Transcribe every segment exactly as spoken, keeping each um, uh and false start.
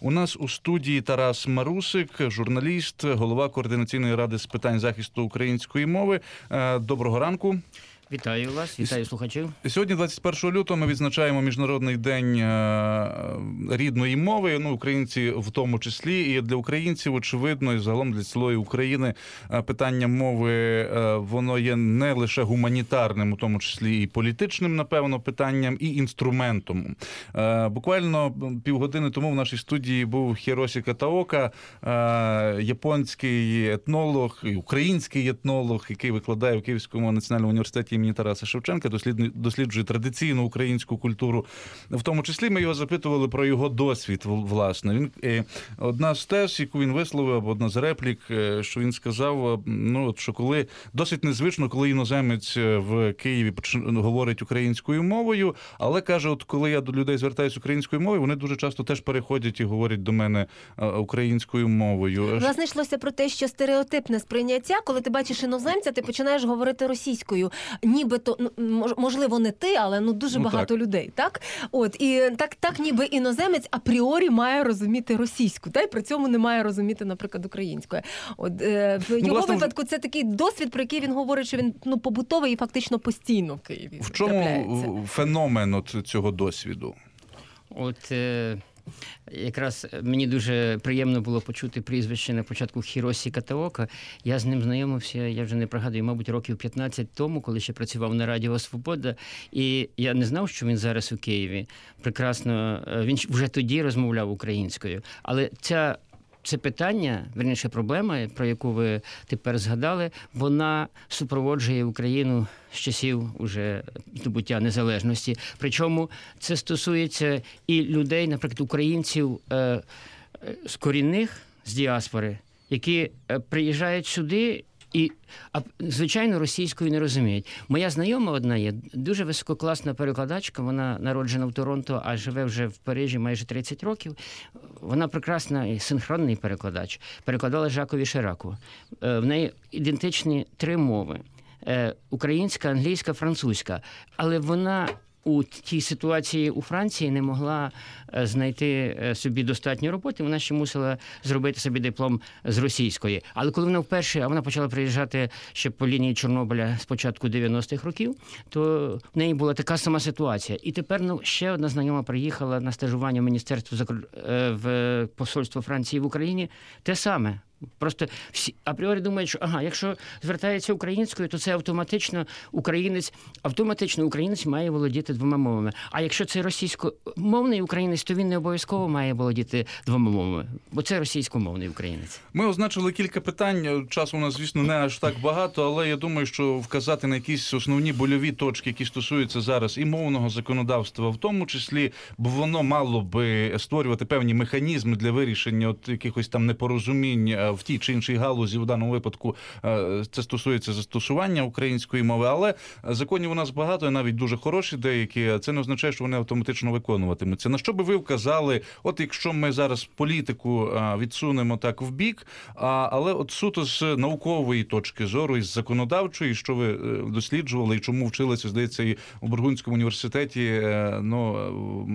У нас у студії Тарас Марусик, журналіст, голова Координаційної ради з питань захисту української мови. Доброго ранку. Вітаю вас, вітаю слухачів. Сьогодні, двадцять першого лютого, ми відзначаємо Міжнародний день рідної мови, ну, українці в тому числі. І для українців, очевидно, і загалом для цілої України питання мови, воно є не лише гуманітарним, у тому числі і політичним, напевно, питанням, і інструментом. Буквально півгодини тому в нашій студії був Хіросі Катаока, японський етнолог, і український етнолог, який викладає в Київському національному університеті імені Тараса Шевченка, досліджує традиційну українську культуру. В тому числі ми його запитували про його досвід, власне. Він, одна з тез, яку він висловив, або одна з реплік, що він сказав, ну, що коли досить незвично, коли іноземець в Києві говорить українською мовою, але каже, от коли я до людей звертаюся українською мовою, вони дуже часто теж переходять і говорять до мене українською мовою. Власне, йшлося про те, що стереотипне сприйняття, коли ти бачиш іноземця, ти починаєш говорити російською. Нібито, ну, можливо, не ти, але ну дуже ну, багато так. людей, так? От, і так, так ніби іноземець апріорі має розуміти російську, та й при цьому не має розуміти, наприклад, українською. От, е, в ну, його власне, випадку це такий досвід, про який він говорить, що він ну, побутовий і фактично постійно в Києві. В чому феномен от цього досвіду? От... Е... Якраз мені дуже приємно було почути прізвище на початку Хіросі Катаока. Я з ним знайомився, я вже не пригадую, мабуть, років п'ятнадцять тому, коли ще працював на Радіо Свобода. І я не знав, що він зараз у Києві. Прекрасно, він вже тоді розмовляв українською. Але ця Це питання, верніше проблема, про яку ви тепер згадали, вона супроводжує Україну з часів уже здобуття незалежності. Причому це стосується і людей, наприклад, українців е, з корінних, з діаспори, які е, приїжджають сюди і, а, звичайно, російською не розуміють. Моя знайома одна є, дуже висококласна перекладачка, вона народжена в Торонто, а живе вже в Парижі майже тридцять років. Вона прекрасна і синхронний перекладач. Перекладала Жакові Шираку. В неї ідентичні три мови. Українська, англійська, французька. Але вона у тій ситуації у Франції не могла знайти собі достатньо роботи, вона ще мусила зробити собі диплом з російської. Але коли вона вперше, а вона почала приїжджати ще по лінії Чорнобиля з початку дев'яностих років, то в неї була така сама ситуація. І тепер ну, ще одна знайома приїхала на стажування в Міністерство в посольство Франції в Україні. Те саме. Просто всі апріорі думають, що ага, якщо звертається українською, то це автоматично українець, автоматично українець має володіти двома мовами. А якщо це російськомовний українець, то він не обов'язково має володіти двома мовами, бо це російськомовний українець. Ми означили кілька питань, часу у нас, звісно, не аж так багато, але я думаю, що вказати на якісь основні больові точки, які стосуються зараз і мовного законодавства в тому числі, бо воно мало би створювати певні механізми для вирішення от якихось там непорозумінь в тій чи іншій галузі, в даному випадку це стосується застосування української мови, але законів у нас багато, і навіть дуже хороші деякі, це не означає, що вони автоматично виконуватимуться. На що би ви вказали, от якщо ми зараз політику відсунемо так в бік, але от суто з наукової точки зору, із законодавчої, що ви досліджували і чому вчилися, здається, і у Бургундському університеті, ну,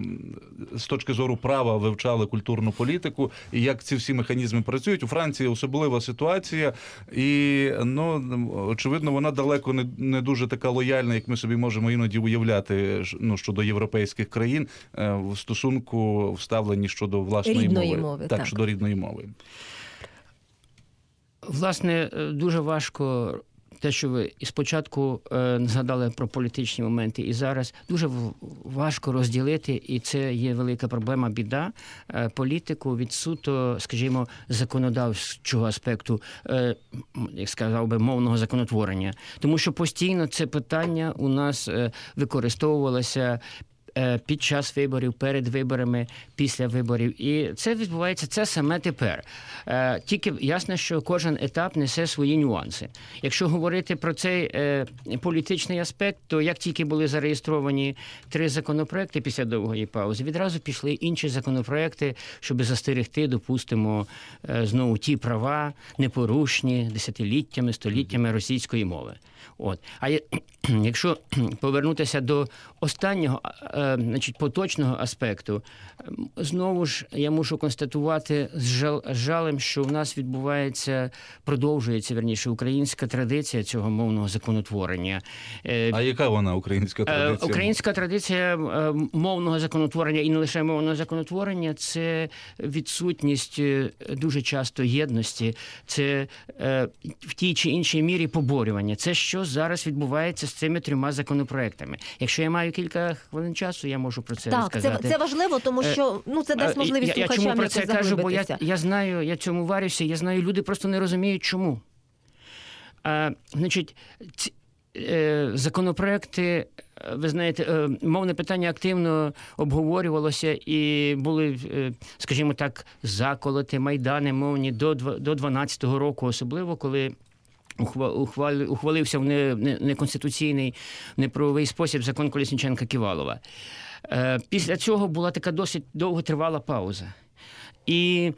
з точки зору права вивчали культурну політику, і як ці всі механізми працюють. У Франції особлива ситуація, і, ну, очевидно, вона далеко не, не дуже така лояльна, як ми собі можемо іноді уявляти, ну, щодо європейських країн в стосунку вставлені щодо власної рідної мови. мови. Так, так, щодо рідної мови. Власне, дуже важко те, що ви і спочатку е, згадали про політичні моменти, і зараз дуже важко розділити, і це є велика проблема, біда, е, політику від суто, скажімо, законодавчого аспекту, е, як сказав би, мовного законотворення. Тому що постійно це питання у нас е, використовувалося під час виборів, перед виборами, після виборів. І це відбувається, це саме тепер. Тільки ясно, що кожен етап несе свої нюанси. Якщо говорити про цей е, політичний аспект, то як тільки були зареєстровані три законопроекти після довгої паузи, відразу пішли інші законопроекти, щоб застерегти, допустимо, е, знову ті права непорушні десятиліттями, століттями російської мови. От. А якщо повернутися до останнього е, значить, поточного аспекту, знову ж я мушу констатувати з жал, жалем, що в нас відбувається, продовжується, верніше, українська традиція цього мовного законотворення. Е, А яка вона, українська е, традиція? Українська традиція е, мовного законотворення, і не лише мовного законотворення, це відсутність е, дуже часто єдності, це е, в тій чи іншій мірі поборювання. Це що зараз відбувається з цими трьома законопроектами. Якщо я маю кілька хвилин часу, я можу про це Так, розказати. це, це важливо, тому що ну, це дасть можливість я, я слухачам чому про якось це кажу, бо я, заглибитися. я знаю, я цьому варюся, я знаю, люди просто не розуміють, чому. А, значить, ці, е, законопроекти, ви знаєте, е, мовне питання активно обговорювалося і були, е, скажімо так, заколоти, майдани мовні до, до дванадцятого року, особливо, коли ухвалився в неконституційний, неправовий спосіб закон Колесніченка-Ківалова. Після цього була така досить довготривала пауза. І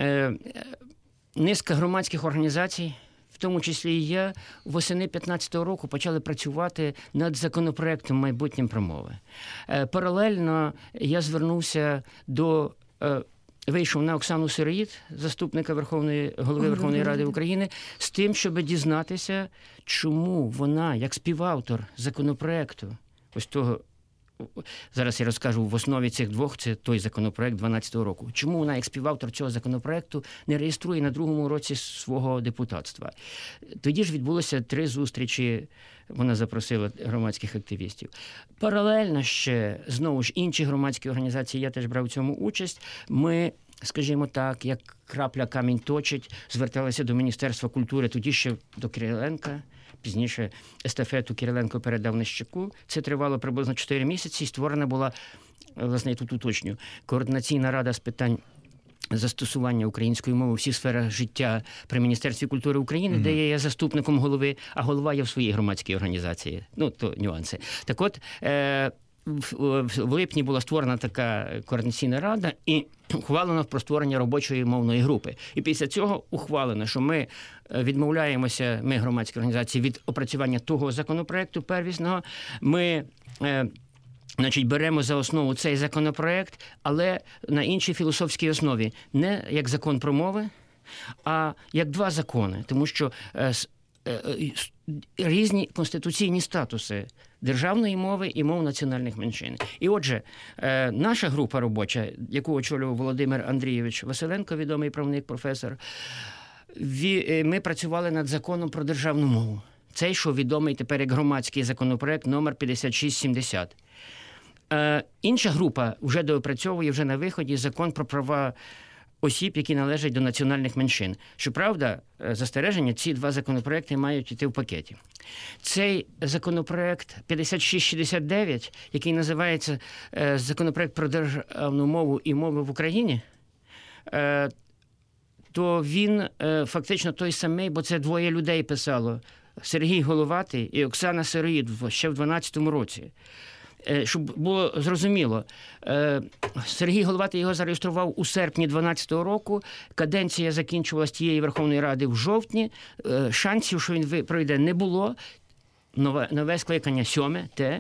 низка громадських організацій, в тому числі і я, восени п'ятнадцятого року почали працювати над законопроектом майбутнім про мови. Паралельно я звернувся до... Вийшов на Оксану Сироїд, заступника Верховної голови Верховної Ради України, з тим, щоб дізнатися, чому вона, як співавтор законопроекту, ось того, зараз я розкажу, в основі цих двох, це той законопроект дванадцятого року, чому вона, як співавтор цього законопроекту, не реєструє на другому році свого депутатства. Тоді ж відбулося три зустрічі, вона запросила громадських активістів. Паралельно ще, знову ж, інші громадські організації, я теж брав у цьому участь, ми, скажімо так, як крапля камінь точить, зверталися до Міністерства культури, тоді ще до Кириленка, пізніше естафету Кириленко передав Нищаку. Це тривало приблизно чотири місяці, і створена була, власне, я тут уточню, координаційна рада з питань застосування української мови у всіх сферах життя при Міністерстві культури України, mm-hmm. де я є заступником голови, а голова є в своїй громадській організації. Ну, то нюанси. Так от, е- в липні була створена така координаційна рада і ухвалено про створення робочої мовної групи. І після цього ухвалено, що ми відмовляємося, ми, громадські організації, від опрацювання того законопроекту первісного. Ми... Е- Значить, беремо за основу цей законопроект, але на іншій філософській основі. Не як закон про мови, а як два закони. Тому що е, е, різні конституційні статуси державної мови і мов національних меншин. І отже, е, наша група робоча, яку очолював Володимир Андрійович Василенко, відомий правник, професор, ві, ми працювали над законом про державну мову. Цей, що відомий тепер як громадський законопроект номер п'ятдесят шість сімдесят. Е, інша група вже доопрацьовує вже на виході закон про права осіб, які належать до національних меншин. Щоправда, застереження, ці два законопроекти мають йти в пакеті. Цей законопроект п'ятдесят шість шістдесят дев'ять, який називається е, законопроект про державну мову і мови в Україні, е, то він е, фактично той самий, бо це двоє людей писало. Сергій Головатий і Оксана Сироїд ще в дванадцятому році. Щоб було зрозуміло, Сергій Головатий його зареєстрував у серпні дванадцятого року, каденція закінчувалась тієї Верховної Ради в жовтні, шансів, що він пройде, не було. Нове, нове скликання, сьоме, те,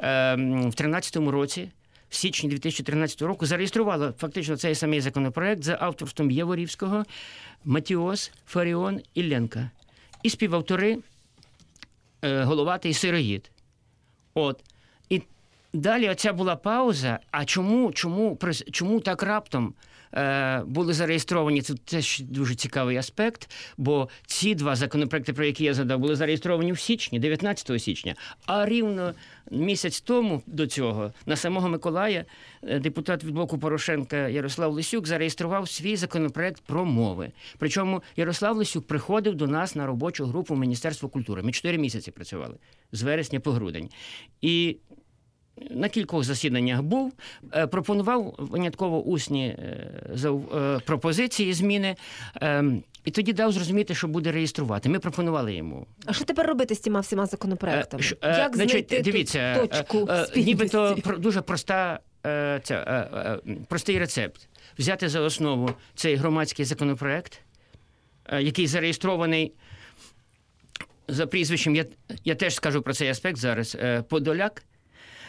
в тринадцятому році, в січні дві тисячі тринадцятого року, зареєструвало фактично цей самий законопроект за авторством Яворівського, Матіос, Фаріон, Ілленка. І співавтори Головатий і Сироїд. От. І далі оця була пауза. А чому, чому, чому так раптом е, були зареєстровані? Це теж дуже цікавий аспект, бо ці два законопроекти, про які я згадав, були зареєстровані в січні, дев'ятнадцятого січня. А рівно місяць тому до цього на самого Миколая депутат від блоку Порошенка Ярослав Лесюк зареєстрував свій законопроект про мови. Причому Ярослав Лесюк приходив до нас на робочу групу Міністерства культури. Ми чотири місяці працювали, з вересня по грудень. І на кількох засіданнях був, пропонував винятково усні пропозиції, зміни, і тоді дав зрозуміти, що буде реєструвати. Ми пропонували йому. А що тепер робити з цими всіма законопроектами? Е, Як значить, знайти дивіться, точку спільності? Нібито дуже проста, ця, простий рецепт. Взяти за основу цей громадський законопроект, який зареєстрований за прізвищем, я, я теж скажу про цей аспект зараз, Подоляк.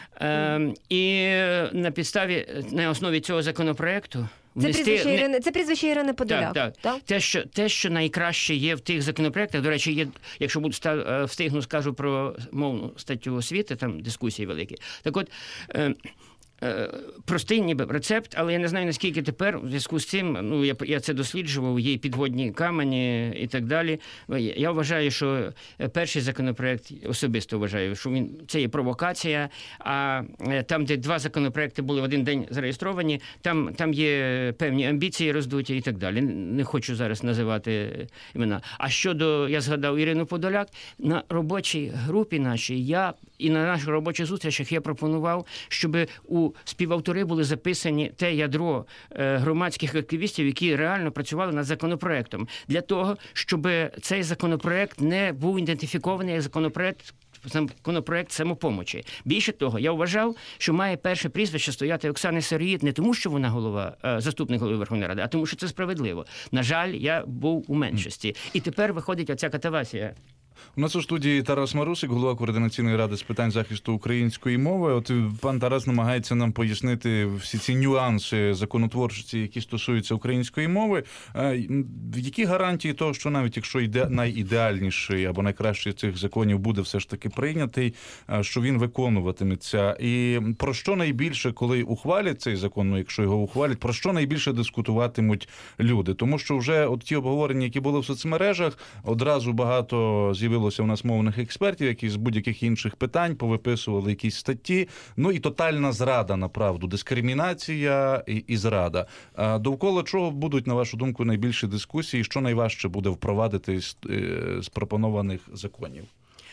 Е, і на підставі, на основі цього законопроекту Це внести... прізвище Ірини, це прізвище Ірини Подоляк. Так, так. Те, що, те, що найкраще є в тих законопроектах, до речі, є, якщо буду ста- встигну, скажу про мовну статтю освіти, там дискусії великі. Так от, е, е, простий ніби рецепт, але я не знаю, наскільки тепер, в зв'язку з цим, ну, я, я це досліджував, є підводні камені і так далі. Я вважаю, що перший законопроект, особисто вважаю, що він, це є провокація, а там, де два законопроекти були в один день зареєстровані, там, там є певні амбіції роздуті і так далі. Не хочу зараз називати імена. А щодо, я згадав Ірину Подоляк, на робочій групі нашій, я і на наших робочих зустрічах я пропонував, щоб у співавтори були записані те ядро е, громадських активістів, які реально працювали над законопроектом, для того, щоб цей законопроект не був ідентифікований як законопроект законопроект самопомочі. Більше того, я вважав, що має перше прізвище стояти Оксани Сироїд не тому, що вона голова, заступник голови Верховної Ради, а тому, що це справедливо. На жаль, я був у меншості. І тепер виходить оця катавасія. У нас у студії Тарас Марусик, голова Координаційної ради з питань захисту української мови. От пан Тарас намагається нам пояснити всі ці нюанси законотворчості, які стосуються української мови. Які гарантії того, що навіть якщо іде найідеальніший або найкращий з цих законів буде все ж таки прийнятий, що він виконуватиметься? І про що найбільше, коли ухвалять цей закон, ну якщо його ухвалять, про що найбільше дискутуватимуть люди? Тому що вже от ті обговорення, які були в соцмережах, одразу багато з'явилося у нас мовних експертів, які з будь-яких інших питань повиписували якісь статті. Ну і тотальна зрада, направду, дискримінація і, і зрада. А довкола чого будуть, на вашу думку, найбільші дискусії? Що найважче буде впровадити з, з пропонованих законів?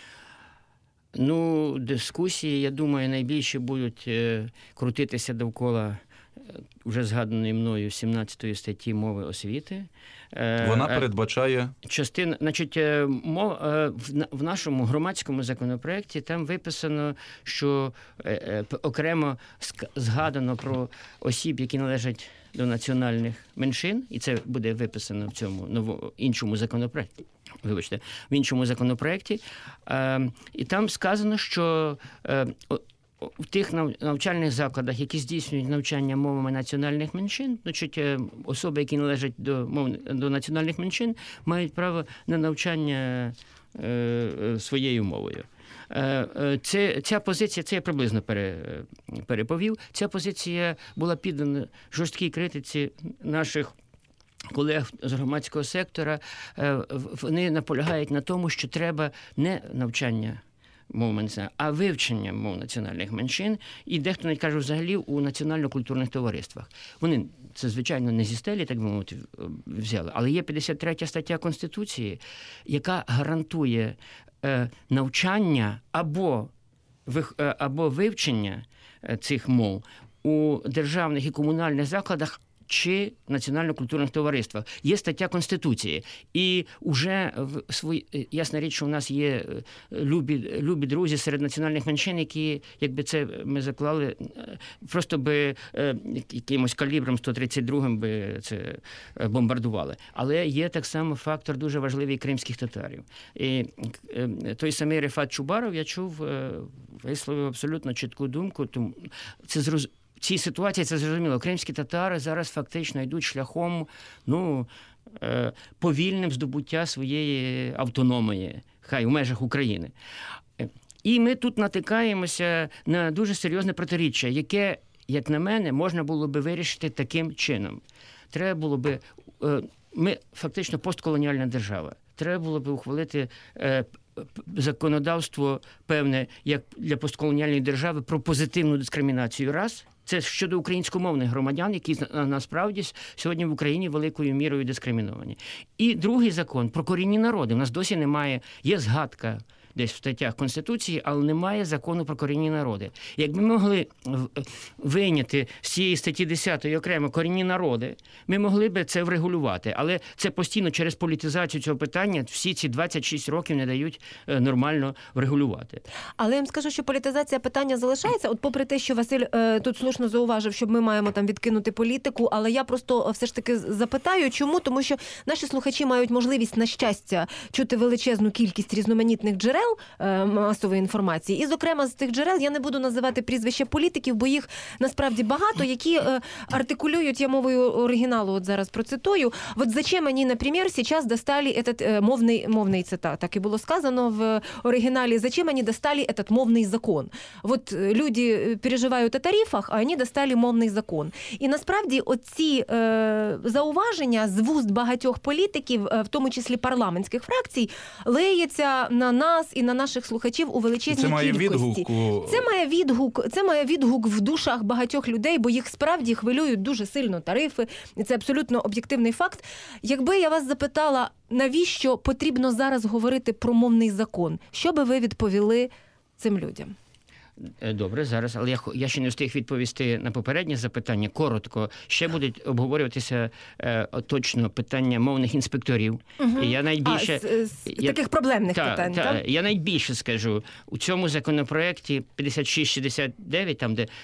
Ну, дискусії, я думаю, найбільше будуть е, крутитися довкола вже згаданої мною сімнадцятої статті мови освіти. Вона передбачає? Частина, значить, мов, в нашому громадському законопроекті там виписано, що окремо згадано про осіб, які належать до національних меншин, і це буде виписано в цьому новому, іншому законопроекті. Вибачте, в іншому законопроекті. І там сказано, що в тих навчальних закладах, які здійснюють навчання мовами національних меншин, значить, особи, які належать до мов до національних меншин, мають право на навчання е, своєю мовою. Е, це, ця позиція, це я приблизно пере, переповів, ця позиція була піддана жорсткій критиці наших колег з громадського сектора. Е, вони наполягають на тому, що треба не навчання мов меншин, а вивчення мов національних меншин, і дехто навіть каже взагалі у національно-культурних товариствах. Вони це, звичайно, не зі стелі, так би мовити, взяли, але є п'ятдесят третя стаття Конституції, яка гарантує е, навчання або, е, або вивчення цих мов у державних і комунальних закладах чи національно-культурних товариствах. Є стаття Конституції. І вже в свої... ясна річ, що у нас є любі, любі друзі серед національних меншин, які, якби це ми заклали, просто би якимось калібром сто тридцять другим би це бомбардували. Але є так само фактор дуже важливий кримських татарів. І той самий Рефат Чубаров, я чув, висловив абсолютно чітку думку. Тому це зрозуміло. В цій ситуації це зрозуміло. Кримські татари зараз фактично йдуть шляхом, ну, повільним здобуття своєї автономії, хай у межах України. І ми тут натикаємося на дуже серйозне протиріччя, яке, як на мене, можна було би вирішити таким чином. Треба було би, ми фактично постколоніальна держава, треба було би ухвалити законодавство певне, як для постколоніальної держави, про позитивну дискримінацію раз. Це щодо українськомовних громадян, які насправді сьогодні в Україні великою мірою дискриміновані. І другий закон про корінні народи. У нас досі немає, є згадка десь в статтях Конституції, але немає закону про корінні народи. Якби ми могли вийняти з цієї статті десятої окремо корінні народи, ми могли б це врегулювати. Але це постійно через політизацію цього питання всі ці двадцять шість років не дають нормально врегулювати. Але я вам скажу, що політизація питання залишається. От попри те, що Василь е, тут слушно зауважив, що ми маємо там відкинути політику, але я просто все ж таки запитаю, чому? Тому що наші слухачі мають можливість, на щастя, чути величезну кількість різноманітних джерел, джерел е, масової інформації. І, зокрема, з тих джерел я не буду називати прізвища політиків, бо їх насправді багато, які е, артикулюють, я мовою оригіналу от зараз процитую. Вот зачем они, например, сейчас достали этот э, мовный, мовный цитат, так и было сказано в оригинале, зачем они достали этот мовный закон. Вот э, люди переживають о тарифах, а вони достали мовний закон. І насправді оці е, зауваження з вуст багатьох політиків, е, в тому числі парламентських фракцій, леється на нас і на наших слухачів у величезній Це має кількості. відгук. у- Це має відгук, це має відгук в душах багатьох людей, бо їх справді хвилюють дуже сильно тарифи, і це абсолютно об'єктивний факт. Якби я вас запитала, навіщо потрібно зараз говорити про мовний закон, що би ви відповіли цим людям? Е, Добре, зараз, але я, хо- я ще не встиг відповісти на попереднє запитання. Коротко, ще будуть обговорюватися е, точно питання мовних інспекторів. Угу. І я найбільше... А, з, з я- таких проблемних Та, питань, та, так? я найбільше скажу, у цьому законопроекті п'ятдесят шість шістдесят дев'ять, там, де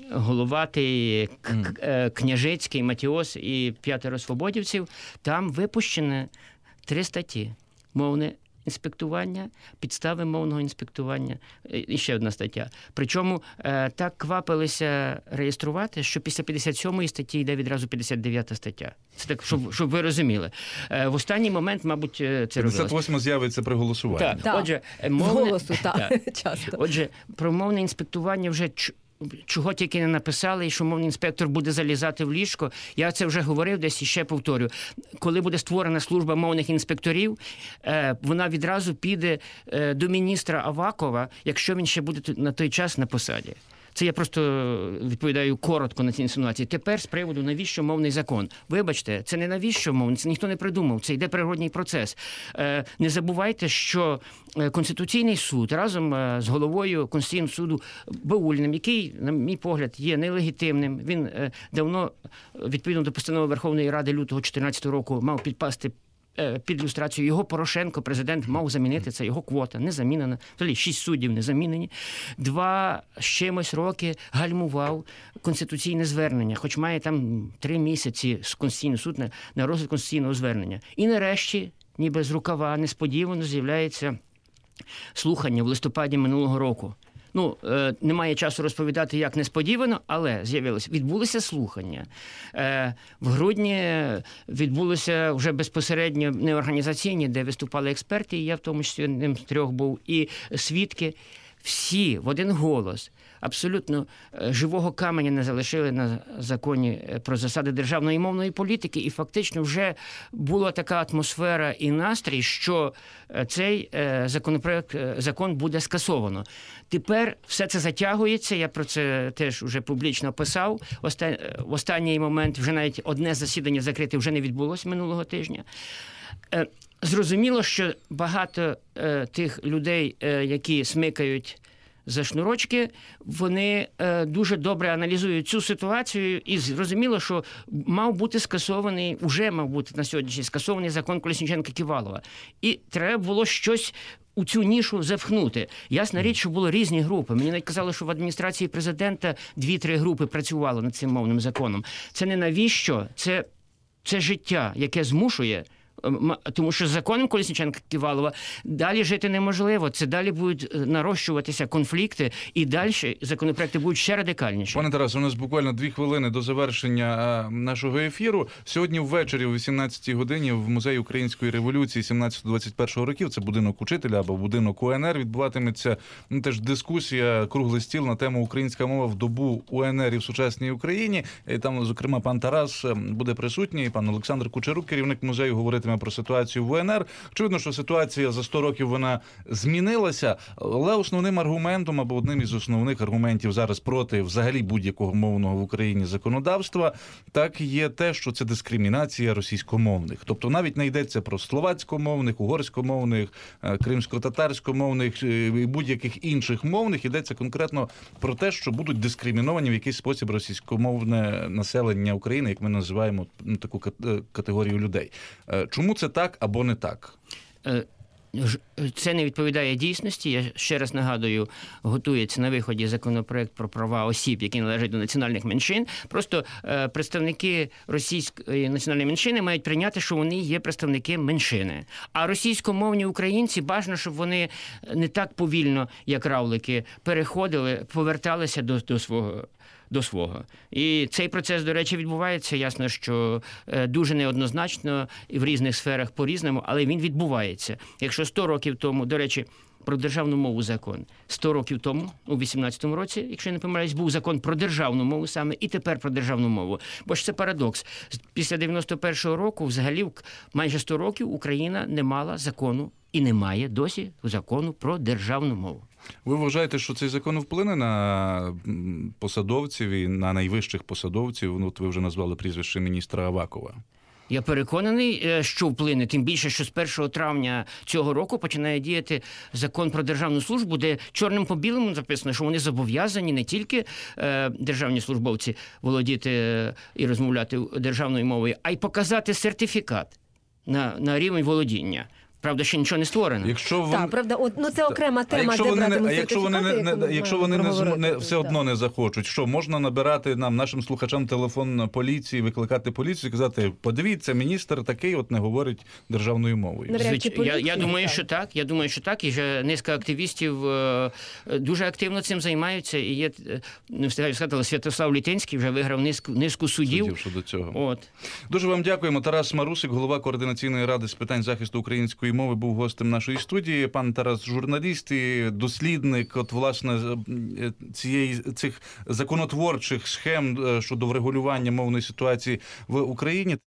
Головатий, К- Мгм. К- е, Княжицький, Матіос і п'ятеро свободівців, там випущено три статті. Мовне інспектування, підстави мовного інспектування е, і ще одна стаття. Причому е, так квапилися реєструвати, що після п'ятдесят сьомої статті йде відразу п'ятдесят дев'ята стаття. Це так, щоб, щоб ви розуміли. Е, в останній момент, мабуть, е, це робилось. п'ятдесят восьма з'явиться при голосуванні. Так, Так. отже, е, З мовне... голосу, так, Так. часто. Отже, про мовне інспектування вже ч- чого тільки не написали, і що мовний інспектор буде залізати в ліжко. Я це вже говорив десь і ще повторю. Коли буде створена служба мовних інспекторів, е, вона відразу піде е, до міністра Авакова, якщо він ще буде т- на той час на посаді. Це я просто відповідаю коротко на ці інсинуації. Тепер з приводу, навіщо мовний закон. Вибачте, це не навіщо мовний, це ніхто не придумав, це йде природній процес. Е, не забувайте, що е, Конституційний суд разом е, з головою Конституційного суду Бауліним, який, на мій погляд, є нелегітимним, він е, давно, відповідно до постанови Верховної Ради лютого дві тисячі чотирнадцятого року, мав підпасти е, під люстрацію. Його Порошенко, президент, мав замінити, це його квота, не замінена. Взагалі, шість суддів не замінені. Два з чимось роки гальмував конституційне звернення, хоч має там три місяці з Конституційного суду на, на розгляд конституційного звернення. І нарешті, ніби з рукава, несподівано з'являється слухання в листопаді минулого року. Ну, е, немає часу розповідати, як несподівано, але з'явилося. Відбулися слухання. Е, в грудні відбулися вже безпосередньо неорганізаційні, де виступали експерти, і я в тому числі одним з трьох був, і свідки. Всі в один голос абсолютно е, живого каменя не залишили на законі е, про засади державної і мовної політики, і фактично вже була така атмосфера і настрій, що е, цей е, законопроект, е, закон буде скасовано. Тепер все це затягується, я про це теж вже публічно писав. Оста... е, В останній момент вже навіть одне засідання закрите вже не відбулося минулого тижня. Е, Зрозуміло, що багато е, тих людей, е, які смикають за шнурочки, вони е, дуже добре аналізують цю ситуацію, і зрозуміло, що мав бути скасований, уже мав бути на сьогодні скасований закон Колесніченка-Ківалова. І треба було щось у цю нішу запхнути. Ясна річ, що були різні групи. Мені навіть казали, що в адміністрації президента дві-три групи працювали над цим мовним законом. Це не навіщо, це, це життя, яке змушує. Тому що з законом Колесніченка-Ківалова далі жити неможливо. Це далі будуть нарощуватися конфлікти, і далі законопроекти будуть ще радикальніші. Пане Тарасе, у нас буквально дві хвилини до завершення нашого ефіру. Сьогодні ввечері о вісімнадцятій годині в Музеї Української революції сімнадцятого-двадцять першого років, це будинок учителя або будинок УНР, відбуватиметься ну, теж дискусія, круглий стіл на тему «Українська мова в добу УНР і в сучасній Україні». І там, зокрема, пан Тарас буде присутній, пан Олександр Кучерук, керівник музею, говоритиме про ситуацію в УНР. Очевидно, що ситуація за сто років вона змінилася, але основним аргументом або одним із основних аргументів зараз проти взагалі будь-якого мовного в Україні законодавства так є те, що це дискримінація російськомовних. Тобто навіть не йдеться про словацькомовних, угорськомовних, кримсько-татарськомовних і будь-яких інших мовних, йдеться конкретно про те, що будуть дискриміновані в якийсь спосіб російськомовне населення України, як ми називаємо ну, таку категорію людей. Чому це так або не так? Ж- Це не відповідає дійсності. Я ще раз нагадую, готується на виході законопроект про права осіб, які належать до національних меншин. Просто е, представники російської національної меншини мають прийняти, що вони є представники меншини. А російськомовні українці бажано, щоб вони не так повільно, як равлики, переходили, поверталися до, до свого. До свого. І цей процес, до речі, відбувається. Ясно, що е, дуже неоднозначно і в різних сферах по-різному, але він відбувається. Якщо сто років тому, до речі, про державну мову закон. сто років тому, у вісімнадцятому році, якщо я не помиляюсь, був закон про державну мову саме, і тепер про державну мову. Бо ж це парадокс. Після дев'яносто першого року, взагалі, майже сто років Україна не мала закону і не має досі закону про державну мову. Ви вважаєте, що цей закон вплине на м, посадовців і на найвищих посадовців? Ну, от ви вже назвали прізвище міністра Авакова. Я переконаний, е, що вплине, тим більше, що з першого травня цього року починає діяти закон про державну службу, де чорним по білому записано, що вони зобов'язані не тільки е, державні службовці володіти е, і розмовляти державною мовою, а й показати сертифікат на, на рівень володіння. Правда, ще нічого не створено. Якщо вони... Так, правда, от, ну це окрема А тема, якщо де вони, не, братимуть а якщо вони, не, сертифікати, не, яку якщо ми вони не, маємо зм- не проговорити. все одно не захочуть, що можна набирати нам, нашим слухачам, телефон на поліції, викликати поліцію і казати, подивіться, міністр такий от не говорить державною мовою. Навряд чи Звич... Я, поліції, я думаю, так. що так. Я думаю, що так. І вже низка активістів е, дуже активно цим займаються. І є, е, не встигаю сказати, але Святослав Літинський вже виграв низку, низку судів. Суддів щодо цього. От. Дуже вам дякуємо. Тарас Марусик, голова Координаційної ради з питань захисту української мови, був гостем нашої студії. Пан Тарас, журналіст і дослідник, от, власне, цієї, цих законотворчих схем е, щодо врегулювання мовної ситуації в Україні.